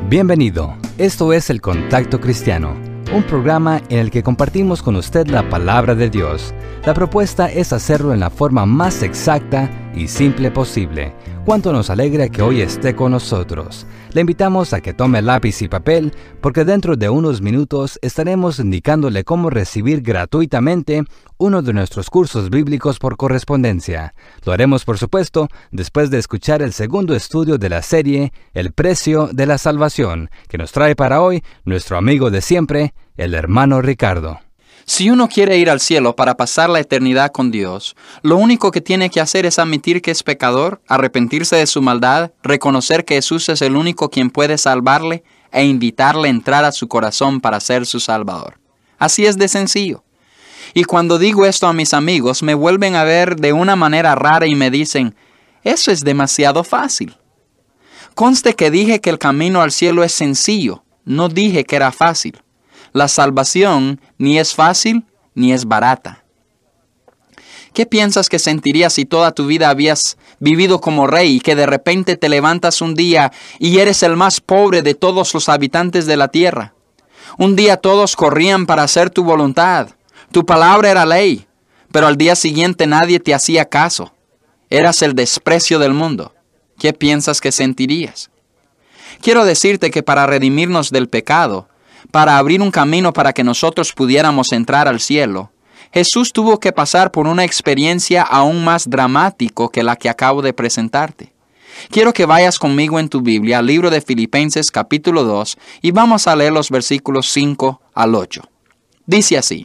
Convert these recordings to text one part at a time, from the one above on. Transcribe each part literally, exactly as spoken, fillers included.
Bienvenido, esto es El Contacto Cristiano, un programa en el que compartimos con usted la palabra de Dios. La propuesta es hacerlo en la forma más exacta y simple posible. Cuánto nos alegra que hoy esté con nosotros. Le invitamos a que tome lápiz y papel, porque dentro de unos minutos estaremos indicándole cómo recibir gratuitamente uno de nuestros cursos bíblicos por correspondencia. Lo haremos, por supuesto, después de escuchar el segundo estudio de la serie El Precio de la Salvación, que nos trae para hoy nuestro amigo de siempre, el hermano Ricardo. Si uno quiere ir al cielo para pasar la eternidad con Dios, lo único que tiene que hacer es admitir que es pecador, arrepentirse de su maldad, reconocer que Jesús es el único quien puede salvarle e invitarle a entrar a su corazón para ser su Salvador. Así es de sencillo. Y cuando digo esto a mis amigos, me vuelven a ver de una manera rara y me dicen, eso es demasiado fácil. Conste que dije que el camino al cielo es sencillo, no dije que era fácil. La salvación ni es fácil ni es barata. ¿Qué piensas que sentirías si toda tu vida habías vivido como rey y que de repente te levantas un día y eres el más pobre de todos los habitantes de la tierra? Un día todos corrían para hacer tu voluntad. Tu palabra era ley, pero al día siguiente nadie te hacía caso. Eras el desprecio del mundo. ¿Qué piensas que sentirías? Quiero decirte que para redimirnos del pecado, para abrir un camino para que nosotros pudiéramos entrar al cielo, Jesús tuvo que pasar por una experiencia aún más dramática que la que acabo de presentarte. Quiero que vayas conmigo en tu Biblia al libro de Filipenses capítulo dos y vamos a leer los versículos cinco al ocho. Dice así: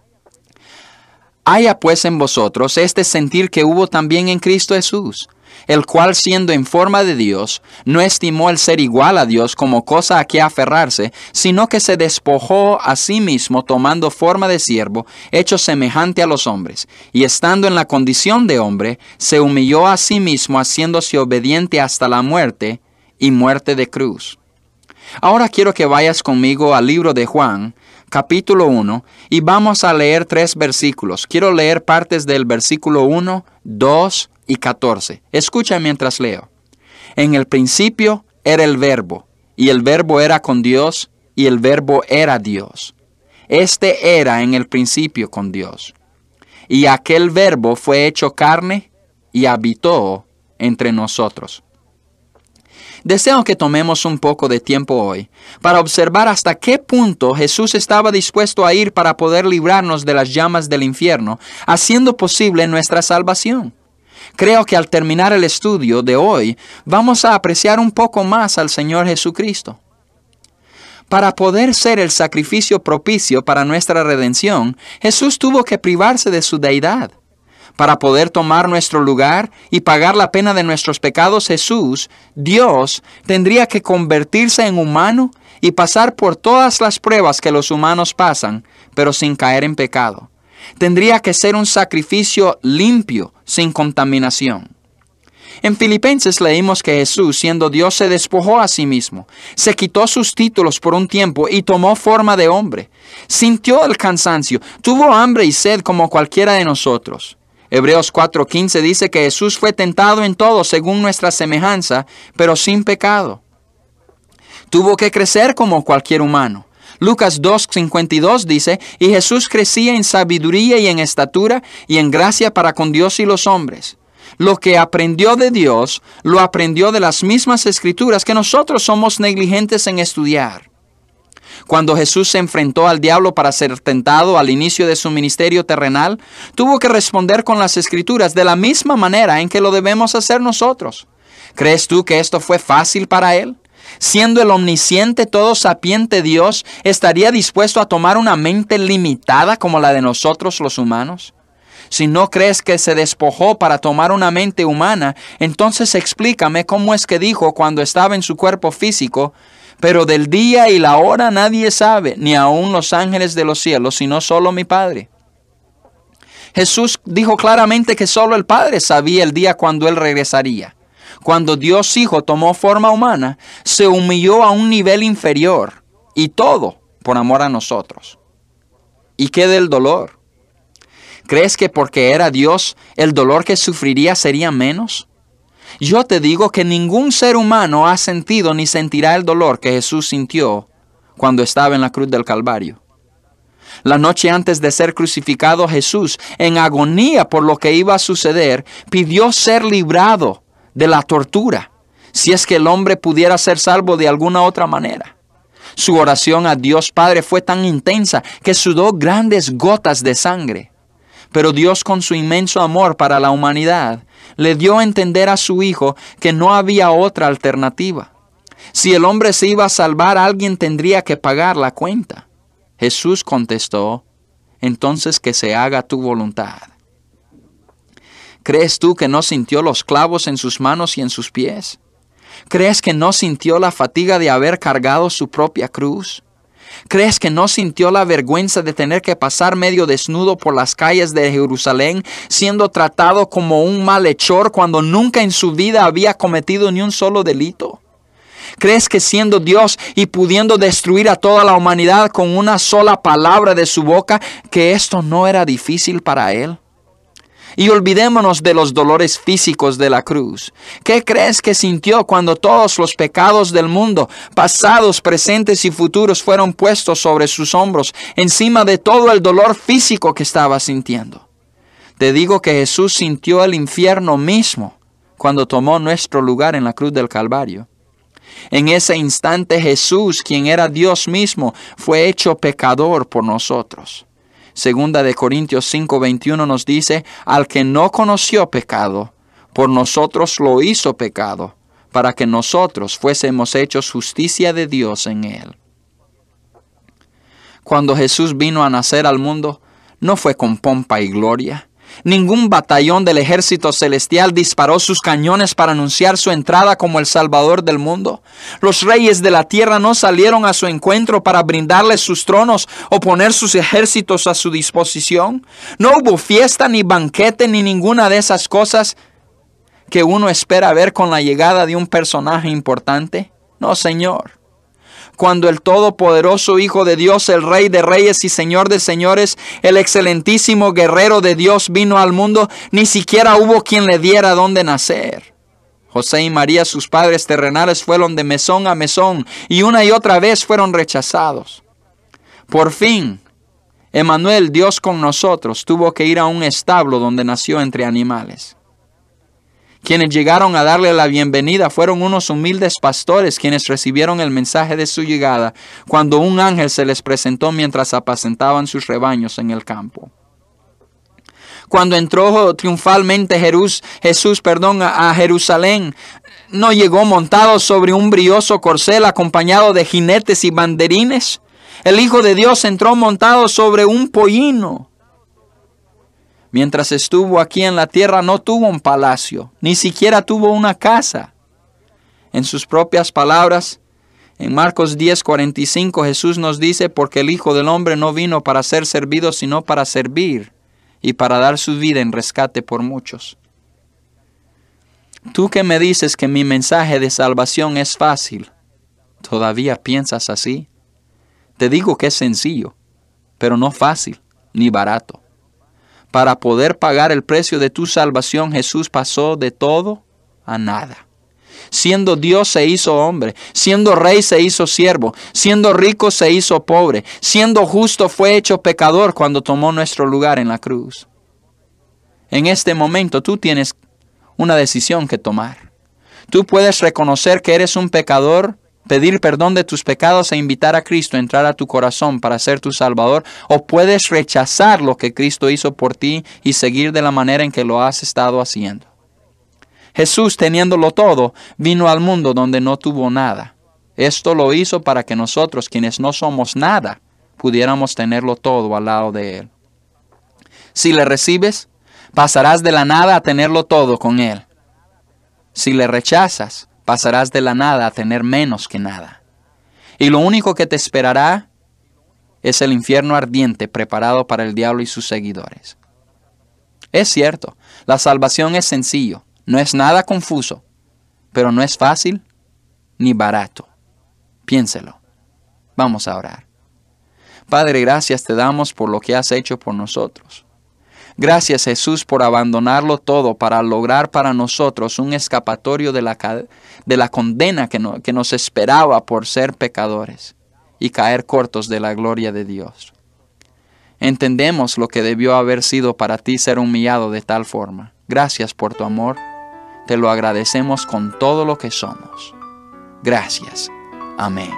Haya pues en vosotros este sentir que hubo también en Cristo Jesús, el cual siendo en forma de Dios, no estimó el ser igual a Dios como cosa a que aferrarse, sino que se despojó a sí mismo tomando forma de siervo, hecho semejante a los hombres, y estando en la condición de hombre, se humilló a sí mismo haciéndose obediente hasta la muerte y muerte de cruz. Ahora quiero que vayas conmigo al libro de Juan, capítulo uno, y vamos a leer tres versículos. Quiero leer partes del versículo uno, dos y catorce. Escucha mientras leo. En el principio era el Verbo, y el Verbo era con Dios, y el Verbo era Dios. Este era en el principio con Dios. Y aquel Verbo fue hecho carne y habitó entre nosotros. Deseo que tomemos un poco de tiempo hoy para observar hasta qué punto Jesús estaba dispuesto a ir para poder librarnos de las llamas del infierno, haciendo posible nuestra salvación. Creo que al terminar el estudio de hoy, vamos a apreciar un poco más al Señor Jesucristo. Para poder ser el sacrificio propicio para nuestra redención, Jesús tuvo que privarse de su deidad. Para poder tomar nuestro lugar y pagar la pena de nuestros pecados, Jesús, Dios, tendría que convertirse en humano y pasar por todas las pruebas que los humanos pasan, pero sin caer en pecado. Tendría que ser un sacrificio limpio, sin contaminación. En Filipenses leímos que Jesús, siendo Dios, se despojó a sí mismo, se quitó sus títulos por un tiempo y tomó forma de hombre. Sintió el cansancio, tuvo hambre y sed como cualquiera de nosotros. Hebreos cuatro quince dice que Jesús fue tentado en todo según nuestra semejanza, pero sin pecado. Tuvo que crecer como cualquier humano. Lucas dos cincuenta y dos dice, y Jesús crecía en sabiduría y en estatura y en gracia para con Dios y los hombres. Lo que aprendió de Dios, lo aprendió de las mismas escrituras que nosotros somos negligentes en estudiar. Cuando Jesús se enfrentó al diablo para ser tentado al inicio de su ministerio terrenal, tuvo que responder con las escrituras de la misma manera en que lo debemos hacer nosotros. ¿Crees tú que esto fue fácil para él? Siendo el omnisciente, todo sapiente Dios, ¿estaría dispuesto a tomar una mente limitada como la de nosotros los humanos? Si no crees que se despojó para tomar una mente humana, entonces explícame cómo es que dijo cuando estaba en su cuerpo físico, pero del día y la hora nadie sabe, ni aun los ángeles de los cielos, sino solo mi Padre. Jesús dijo claramente que solo el Padre sabía el día cuando Él regresaría. Cuando Dios Hijo tomó forma humana, se humilló a un nivel inferior, y todo por amor a nosotros. ¿Y qué del dolor? ¿Crees que porque era Dios, el dolor que sufriría sería menos? Yo te digo que ningún ser humano ha sentido ni sentirá el dolor que Jesús sintió cuando estaba en la cruz del Calvario. La noche antes de ser crucificado, Jesús, en agonía por lo que iba a suceder, pidió ser librado de la tortura, si es que el hombre pudiera ser salvo de alguna otra manera. Su oración a Dios Padre fue tan intensa que sudó grandes gotas de sangre. Pero Dios, con su inmenso amor para la humanidad, le dio a entender a su Hijo que no había otra alternativa. Si el hombre se iba a salvar, alguien tendría que pagar la cuenta. Jesús contestó, entonces que se haga tu voluntad. ¿Crees tú que no sintió los clavos en sus manos y en sus pies? ¿Crees que no sintió la fatiga de haber cargado su propia cruz? ¿Crees que no sintió la vergüenza de tener que pasar medio desnudo por las calles de Jerusalén, siendo tratado como un malhechor cuando nunca en su vida había cometido ni un solo delito? ¿Crees que siendo Dios y pudiendo destruir a toda la humanidad con una sola palabra de su boca, que esto no era difícil para Él? Y olvidémonos de los dolores físicos de la cruz. ¿Qué crees que sintió cuando todos los pecados del mundo, pasados, presentes y futuros, fueron puestos sobre sus hombros, encima de todo el dolor físico que estaba sintiendo? Te digo que Jesús sintió el infierno mismo cuando tomó nuestro lugar en la cruz del Calvario. En ese instante Jesús, quien era Dios mismo, fue hecho pecador por nosotros. Segunda de Corintios cinco veintiuno nos dice, al que no conoció pecado, por nosotros lo hizo pecado, para que nosotros fuésemos hechos justicia de Dios en él. Cuando Jesús vino a nacer al mundo, no fue con pompa y gloria. Ningún batallón del ejército celestial disparó sus cañones para anunciar su entrada como el Salvador del mundo. Los reyes de la tierra no salieron a su encuentro para brindarles sus tronos o poner sus ejércitos a su disposición. No hubo fiesta, ni banquete, ni ninguna de esas cosas que uno espera ver con la llegada de un personaje importante. No, Señor. Cuando el todopoderoso Hijo de Dios, el Rey de Reyes y Señor de Señores, el excelentísimo guerrero de Dios vino al mundo, ni siquiera hubo quien le diera dónde nacer. José y María, sus padres terrenales, fueron de mesón a mesón y una y otra vez fueron rechazados. Por fin, Emmanuel, Dios con nosotros, tuvo que ir a un establo donde nació entre animales. Quienes llegaron a darle la bienvenida fueron unos humildes pastores quienes recibieron el mensaje de su llegada cuando un ángel se les presentó mientras apacentaban sus rebaños en el campo. Cuando entró triunfalmente Jesús, Jesús perdón, a Jerusalén, no llegó montado sobre un brioso corcel acompañado de jinetes y banderines. El Hijo de Dios entró montado sobre un pollino. Mientras estuvo aquí en la tierra no tuvo un palacio, ni siquiera tuvo una casa. En sus propias palabras, en Marcos diez cuarenta y cinco, Jesús nos dice, porque el Hijo del Hombre no vino para ser servido, sino para servir y para dar su vida en rescate por muchos. Tú que me dices que mi mensaje de salvación es fácil, ¿todavía piensas así? Te digo que es sencillo, pero no fácil ni barato. Para poder pagar el precio de tu salvación, Jesús pasó de todo a nada. Siendo Dios se hizo hombre, siendo rey se hizo siervo, siendo rico se hizo pobre, siendo justo fue hecho pecador cuando tomó nuestro lugar en la cruz. En este momento tú tienes una decisión que tomar. Tú puedes reconocer que eres un pecador, pedir perdón de tus pecados e invitar a Cristo a entrar a tu corazón para ser tu Salvador, o puedes rechazar lo que Cristo hizo por ti y seguir de la manera en que lo has estado haciendo. Jesús, teniéndolo todo, vino al mundo donde no tuvo nada. Esto lo hizo para que nosotros, quienes no somos nada, pudiéramos tenerlo todo al lado de Él. Si le recibes, pasarás de la nada a tenerlo todo con Él. Si le rechazas, pasarás de la nada a tener menos que nada. Y lo único que te esperará es el infierno ardiente preparado para el diablo y sus seguidores. Es cierto, la salvación es sencillo, no es nada confuso, pero no es fácil ni barato. Piénselo. Vamos a orar. Padre, gracias te damos por lo que has hecho por nosotros. Gracias, Jesús, por abandonarlo todo para lograr para nosotros un escapatorio de la, de la condena que, no, que nos esperaba por ser pecadores y caer cortos de la gloria de Dios. Entendemos lo que debió haber sido para ti ser humillado de tal forma. Gracias por tu amor. Te lo agradecemos con todo lo que somos. Gracias. Amén.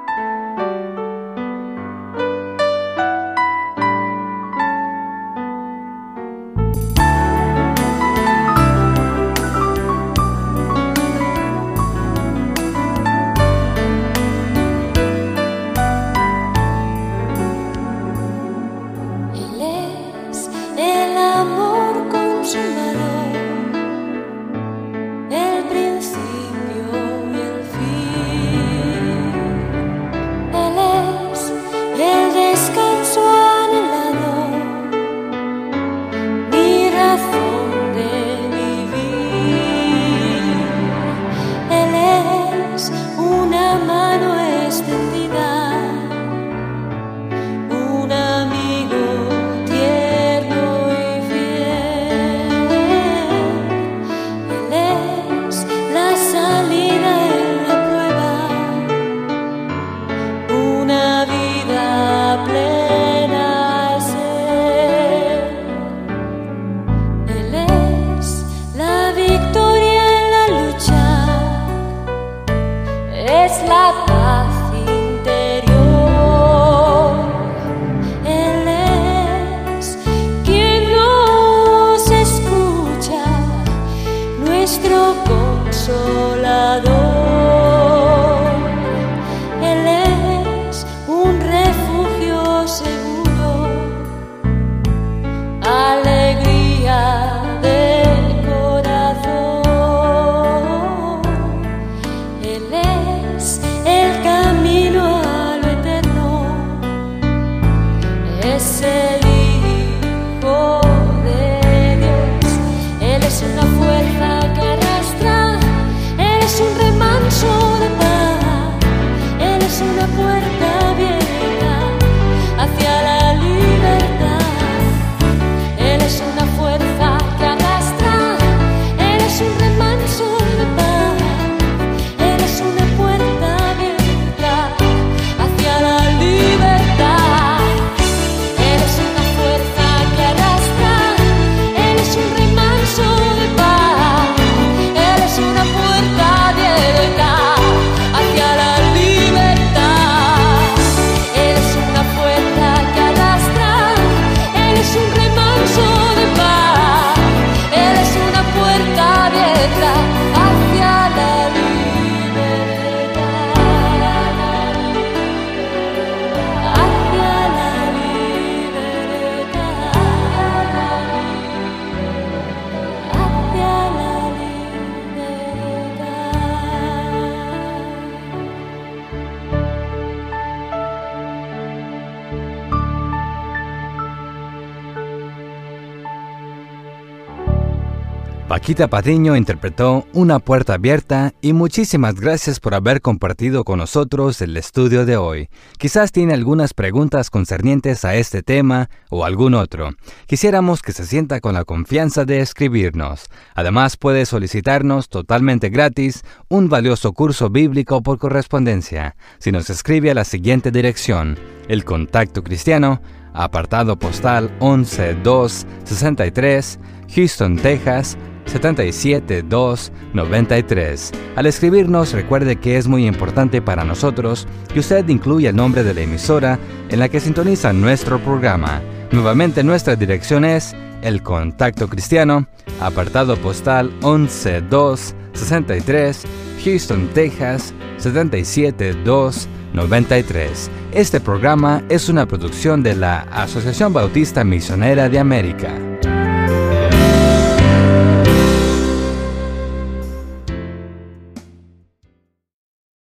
Paquita Patiño interpretó Una puerta abierta y muchísimas gracias por haber compartido con nosotros el estudio de hoy. Quizás tiene algunas preguntas concernientes a este tema o algún otro. Quisiéramos que se sienta con la confianza de escribirnos. Además, puede solicitarnos totalmente gratis un valioso curso bíblico por correspondencia. Si nos escribe a la siguiente dirección: El Contacto Cristiano, apartado postal once dos sesenta y tres, Houston, Texas siete siete dos nueve tres. Al escribirnos, recuerde que es muy importante para nosotros que usted incluya el nombre de la emisora en la que sintoniza nuestro programa. Nuevamente, nuestra dirección es El Contacto Cristiano, apartado postal once dos sesenta y tres, Houston, Texas siete siete dos nueve tres. Este programa es una producción de la Asociación Bautista Misionera de América.